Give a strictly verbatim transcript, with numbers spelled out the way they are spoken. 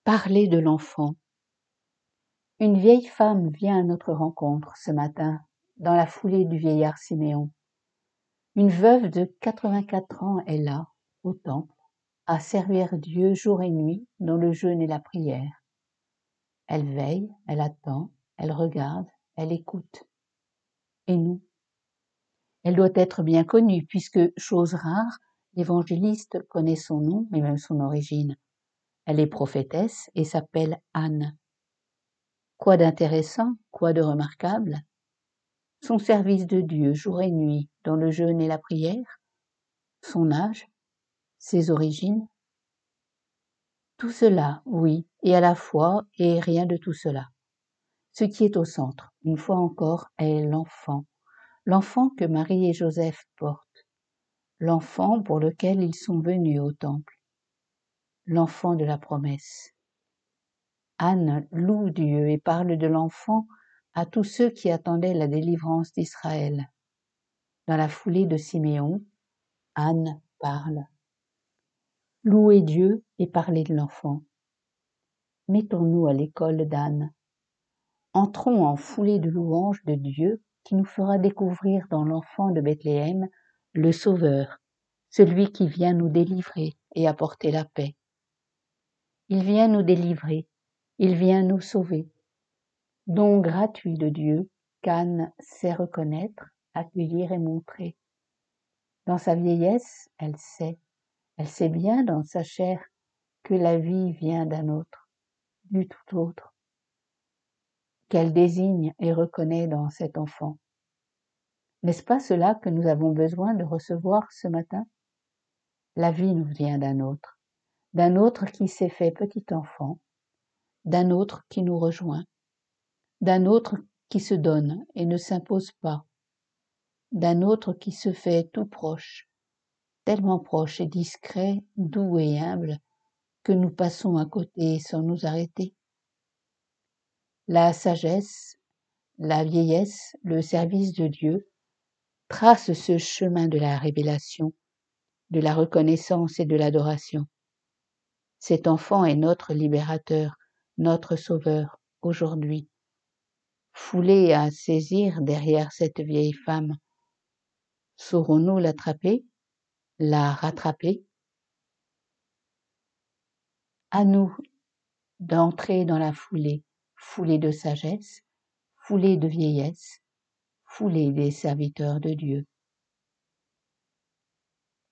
Parler de l'enfant. Une vieille femme vient à notre rencontre ce matin, dans la foulée du vieillard Siméon. Une veuve de quatre-vingt-quatre ans est là, au temple, à servir Dieu jour et nuit dans le jeûne et la prière. Elle veille, elle attend, elle regarde, elle écoute. Et nous? Elle doit être bien connue, puisque, chose rare, l'évangéliste connaît son nom et même son origine. Elle est prophétesse et s'appelle Anne. Quoi d'intéressant, quoi de remarquable? Son service de Dieu jour et nuit dans le jeûne et la prière? Son âge? Ses origines? Tout cela, oui, et à la fois, et rien de tout cela. Ce qui est au centre, une fois encore, est l'enfant. L'enfant que Marie et Joseph portent. L'enfant pour lequel ils sont venus au temple. L'enfant de la promesse. Anne loue Dieu et parle de l'enfant à tous ceux qui attendaient la délivrance d'Israël. Dans la foulée de Siméon, Anne parle. Louer Dieu et parler de l'enfant. Mettons-nous à l'école d'Anne. Entrons en foulée de louanges de Dieu qui nous fera découvrir dans l'enfant de Bethléem le Sauveur, celui qui vient nous délivrer et apporter la paix. Il vient nous délivrer, il vient nous sauver. Don gratuit de Dieu qu'Anne sait reconnaître, accueillir et montrer. Dans sa vieillesse, elle sait, elle sait bien dans sa chair que la vie vient d'un autre, du tout autre, qu'elle désigne et reconnaît dans cet enfant. N'est-ce pas cela que nous avons besoin de recevoir ce matin? La vie nous vient d'un autre, d'un autre qui s'est fait petit enfant, d'un autre qui nous rejoint, d'un autre qui se donne et ne s'impose pas, d'un autre qui se fait tout proche, tellement proche et discret, doux et humble, que nous passons à côté sans nous arrêter. La sagesse, la vieillesse, le service de Dieu tracent ce chemin de la révélation, de la reconnaissance et de l'adoration. Cet enfant est notre libérateur, notre sauveur, aujourd'hui. Foulés à saisir derrière cette vieille femme, saurons-nous l'attraper, la rattraper? À nous d'entrer dans la foulée, foulée de sagesse, foulée de vieillesse, foulée des serviteurs de Dieu.